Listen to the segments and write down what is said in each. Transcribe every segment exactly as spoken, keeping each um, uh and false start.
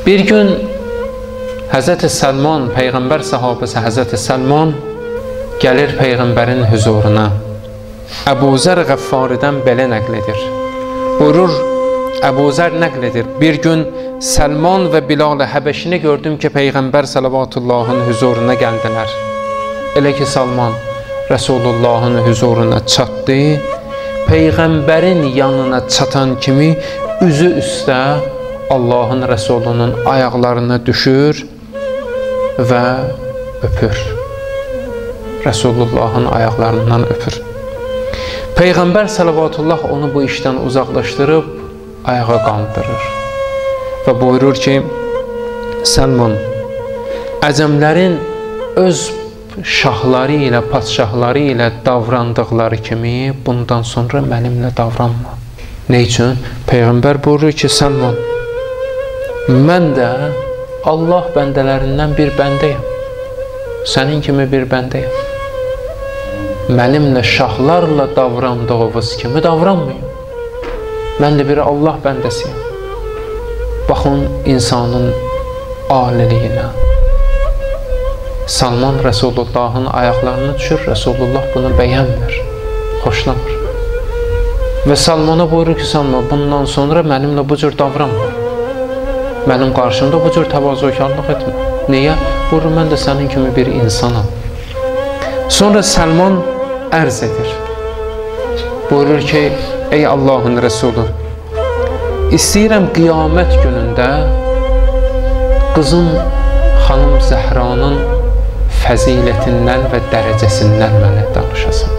Bir gün Həzrəti Səlman, Peyğəmbər sahabəsi Həzrəti Səlman gəlir Peyğəmbərin huzuruna. Əbu Zər Qəffaridən belə nəql edir. Buyurur, Əbu Zər nəql edir. Bir gün Səlman və Bilal Həbəşini gördüm ki, Peyğəmbər Səlавatullahın huzuruna gəldilər. Elə ki, Səlman Rəsulullahın huzuruna çatdı. Peyğəmbərin yanına çatan kimi üzü üstə Allahın Rəsulunun ayaqlarına düşür və öpür. Rəsulullahın ayaqlarından öpür. Peyğəmbər Sələvatullah onu bu işdən uzaqlaşdırıb ayağa qaldırır və buyurur ki, Səlman, əcəmlərin öz şahları ilə, padşahları ilə davrandıqları kimi bundan sonra mənimlə davranma. Nə üçün? Peyğəmbər buyurur ki, Səlman, mən də Allah bəndələrindən bir bəndəyəm. Sənin kimi bir bəndəyəm. Mənimlə şahlarla davrandığınız kimi davranmayın. Mən də bir Allah bəndəsiyəm. Baxın insanın aliliyinə. Salman Rəsulullahın ayaqlarına düşür. Rəsulullah bunu bəyənmir, xoşlamır. Və Salmana buyurur ki, Salman, bundan sonra mənimlə bu cür davranma. Mənim qarşımda bu cür təvazökarlıq etmə. Niyə? Buyurur, mən də sənin kimi bir insanam. Sonra Səlman ərz edir. Buyurur ki, ey Allahın Rəsulü, istəyirəm qiyamət günündə qızım xanım Zəhranın fəzilətindən və dərəcəsindən mənə danışasan.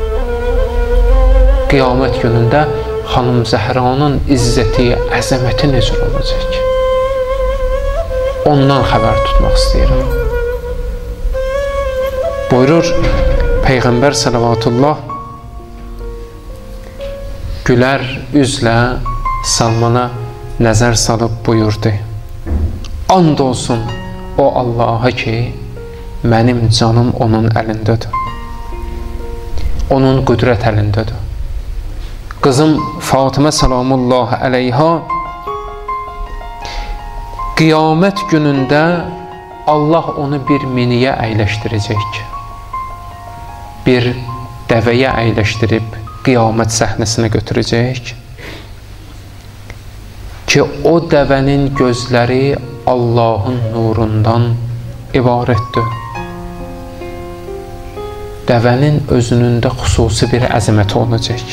Qiyamət günündə xanım Zəhranın izzəti, əzəməti necə olacaq? Ondan xəbər tutmaq istəyirəm. Buyurur, Peyğəmbər Sələvatullah gülər üzlə Salmana nəzər salıb buyurdu. And olsun o Allaha ki, mənim canım onun əlindədir. Onun qüdrət əlindədir. Qızım Fatimə Salamullah əleyha qiyamət günündə Allah onu bir miniyə əyləşdirəcək. Bir dəvəyə əyləşdirib qiyamət səhnəsinə götürəcək ki, o dəvənin gözləri Allahın nurundan ibarətdir. Dəvənin özünün də xüsusi bir əzəməti olacaq.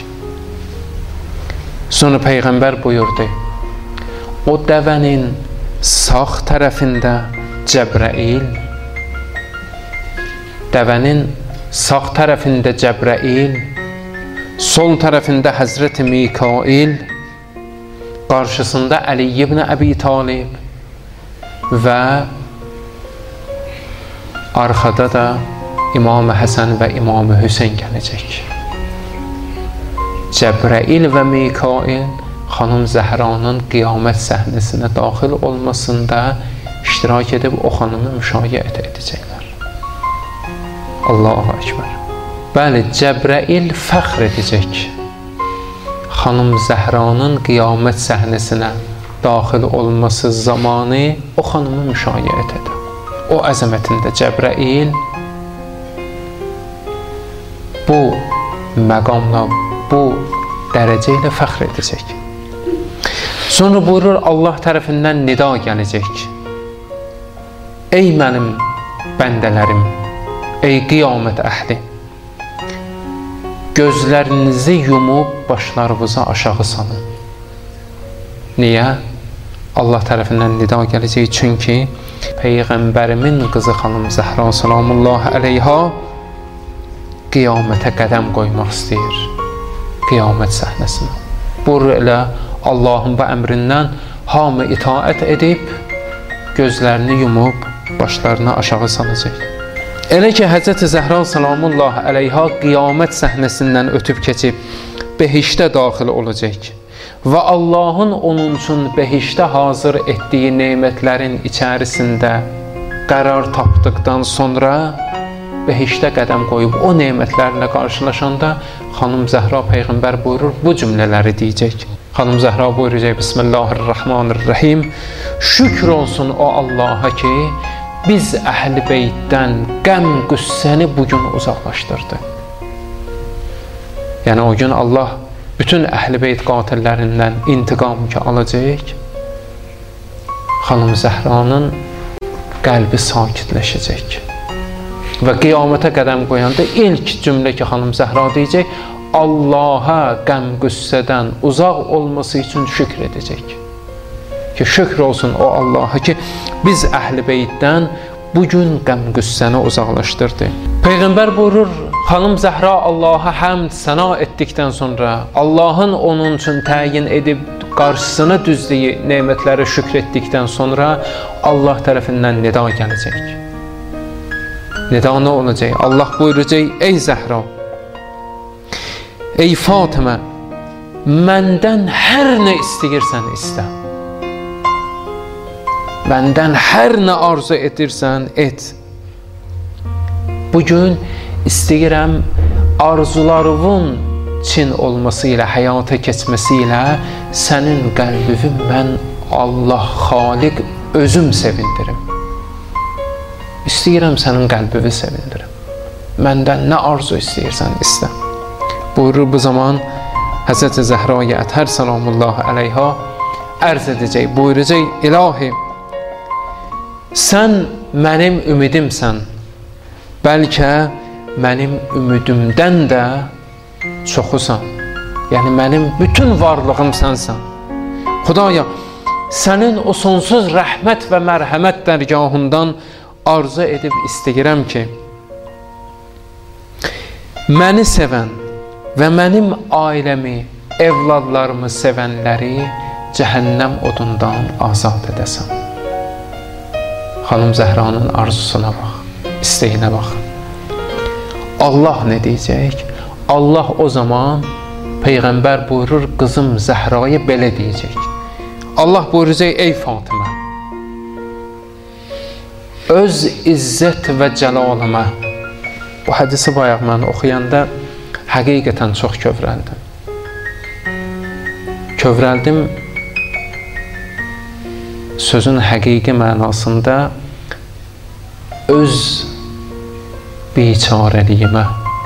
Sonra Peyğəmbər buyurdu, o dəvənin sağ tərəfində Cəbrəil, dəvənin sağ tərəfində Cəbrəil, sol tərəfində Həzrəti Mikail, qarşısında Əli ibn Əbi Talib və arxada da İmam Həsən və İmam Hüseyn gələcək. Cəbrəil və Mikail xanım Zəhranın qiyamət səhnəsinə daxil olmasında iştirak edib o xanımı müşayiət edəcəklər. Allahu Ekber. Bəli, Cəbrəil fəxr edəcək. Xanım Zəhranın qiyamət səhnəsinə daxil olması zamanı o xanımı müşayiət edir. O əzəmətində Cəbrəil bu məqamla, bu dərəcə ilə fəxr edəcək. Sonra buyurur, Allah tərəfindən nida gələcək. Ey mənim bəndələrim, ey qiyamət əhli, gözlərinizi yumub başlarınızı aşağı salın. Niyə? Allah tərəfindən nida gələcək, çünki Peyğəmbərimin qızı xanım Zəhra Salamullah əleyha qiyamətə qədəm qoymaq istəyir, qiyamət səhnəsinə. Buyurur, elə Allahın bu əmrindən hamı itaət edib, gözlərini yumub, başlarını aşağı salacaq. Elə ki, Həzrəti Zəhra Salamullah əleyha qiyamət səhnəsindən ötüb keçib, behişdə daxil olacaq və Allahın onun üçün behişdə hazır etdiyi nemətlərin içərisində qərar tapdıqdan sonra behişdə qədəm qoyub o nemətlərlə qarşılaşanda xanım Zəhra Peyğəmbər buyurur, bu cümlələri deyəcək. Xanım Zəhra buyuracaq, Bismillahirrahmanirrahim. Şükür olsun o Allaha ki, biz Əhl-i Beytdən qəm qüssəni bugün uzaqlaşdırdı. Yəni o gün Allah bütün Əhl-i Beyt qatillərindən intiqam ki alacaq. Xanım Zəhranın qəlbi sakitləşəcək. Və qiyamətə qədəm qoyanda ilk cümlə ki Xanım Zəhra deyəcək, Allaha qəm qüssədən uzaq olması üçün şükr edəcək. Ki şükr olsun o Allaha ki, biz Əhl-i Beytdən bugün qəm qüssəni uzaqlaşdırdı. Peyğəmbər buyurur, Xanım Zəhra Allaha həmd səna etdikdən sonra, Allahın onun üçün təyin edib qarşısına düzdüyü nemətlərə şükr etdikdən sonra Allah tərəfindən nida gələcək. Nida nə olacaq? Allah buyuracaq, ey Zəhra, ey Fatimə, məndən hər nə istəyirsən istə. Məndən hər nə arzu edirsən et. Bugün istəyirəm arzularımın çin olması ilə, həyata keçməsi ilə sənin qəlbini mən Allah Xaliq özüm sevindirim. İstəyirəm sənin qəlbini sevindirim. Məndən nə arzu istəyirsən istə. Buyurur bu zaman Həzrəti Zəhraya Ətər salamullahi əleyha ərz edəcək, buyuracaq, İlahi, sən mənim ümidimsən, bəlkə mənim ümidimdən də çoxusan. Yəni mənim bütün varlığım sənsən. Xudaya, sənin o sonsuz rəhmət və mərhəmət dərgahından arzu edib istəyirəm ki, məni sevən və mənim ailəmi, evladlarımı sevənləri cəhənnəm odundan azad edəsən. Xanım Zəhranın arzusuna bax, istəyinə bax. Allah nə deyəcək? Allah o zaman Peyğəmbər buyurur, qızım Zəhraya belə deyəcək. Allah buyuracaq, ey Fatimə, öz izzət və cəlalıma. Bu hədisi bayaq mən oxuyanda həqiqətən çox kövrəldim. Kövrəldim sözün həqiqi mənasında öz biçarəliyimə,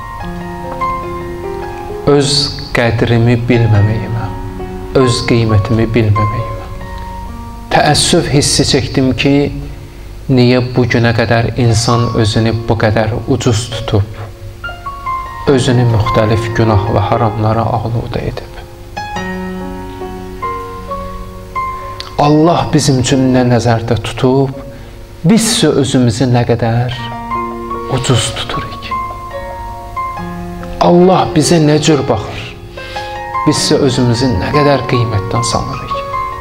öz qədrimi bilməməyimə, öz qiymətimi bilməməyimə. Təəssüf hissi çəkdim ki, niyə bugünə qədər insan özünü bu qədər ucuz tutub, özünü müxtəlif günah və haramlara ağluda edib. Allah bizim üçün nə nəzərdə tutub, bizsə özümüzü nə qədər ucuz tuturuq. Allah bizə nə cür baxır, bizsə özümüzü nə qədər qiymətdən sanırıq.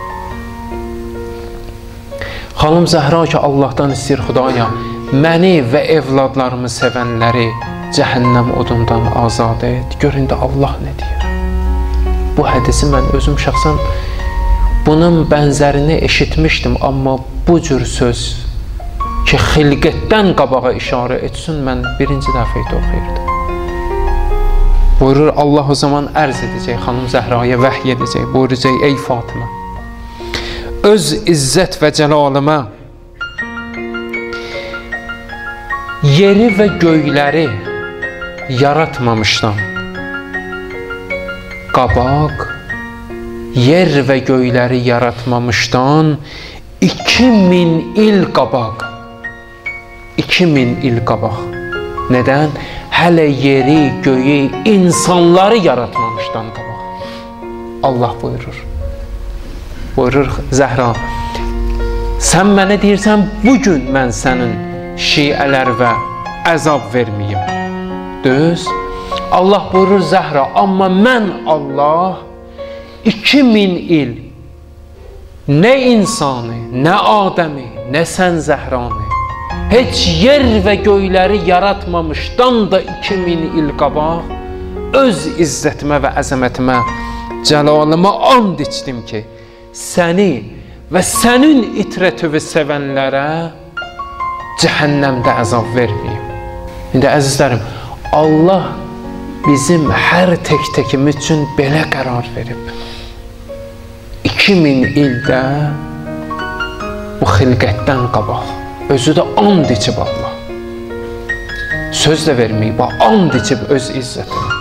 Xanım Zəhra ki, Allahdan istəyir, Xudaya, məni və evladlarımı sevənləri cəhənnəm odundan azad et. Görün də Allah nə deyir. Bu hədisi mən özüm şəxsən bunun bənzərini eşitmişdim, amma bu cür söz ki, xilqətdən qabağa işarə etsin, mən birinci dəfəydə oxuyurdum. Buyurur, Allah o zaman ərz edəcək, Xanım Zəhraya vəhy edəcək, buyuracaq, ey Fatimə, öz izzət və cəlalıma yeri və göyləri yaratmamışdan qabaq, yer və göyləri yaratmamışdan iki min il qabaq, iki min il qabaq. Nədən? Hələ yeri, göyü, insanları yaratmamışdan qabaq. Allah buyurur. Buyurur Zəhra, sən mənə deyirsən, bugün mən sənin şiələr və əzab verməyim. Düz? Allah buyurur Zəhra, amma mən Allah iki min il nə insanı, nə Adəmi, nə sən Zəhranı, heç yer və göyləri yaratmamışdan da iki min il qabaq öz izzətimə və əzəmətimə, cəlalıma and içdim ki, səni və sənin itrətüvü sevənlərə cəhənnəmdə əzab verməyim. İndi əzizlərim, Allah bizim hər tək-təkimiz üçün belə qərar verib. iki min ildə bu xilqətdən qabaq özü də and içib Allah. Söz də verməyib, and içib öz izzətinə.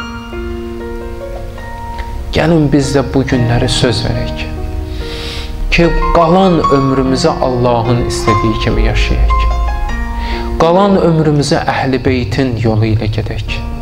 Gəlin biz də bu günləri söz verək ki, qalan ömrümüzü Allahın istədiyi kimi yaşayaq. Qalan ömrümüzü Əhl-i Beytin yolu ilə gedək.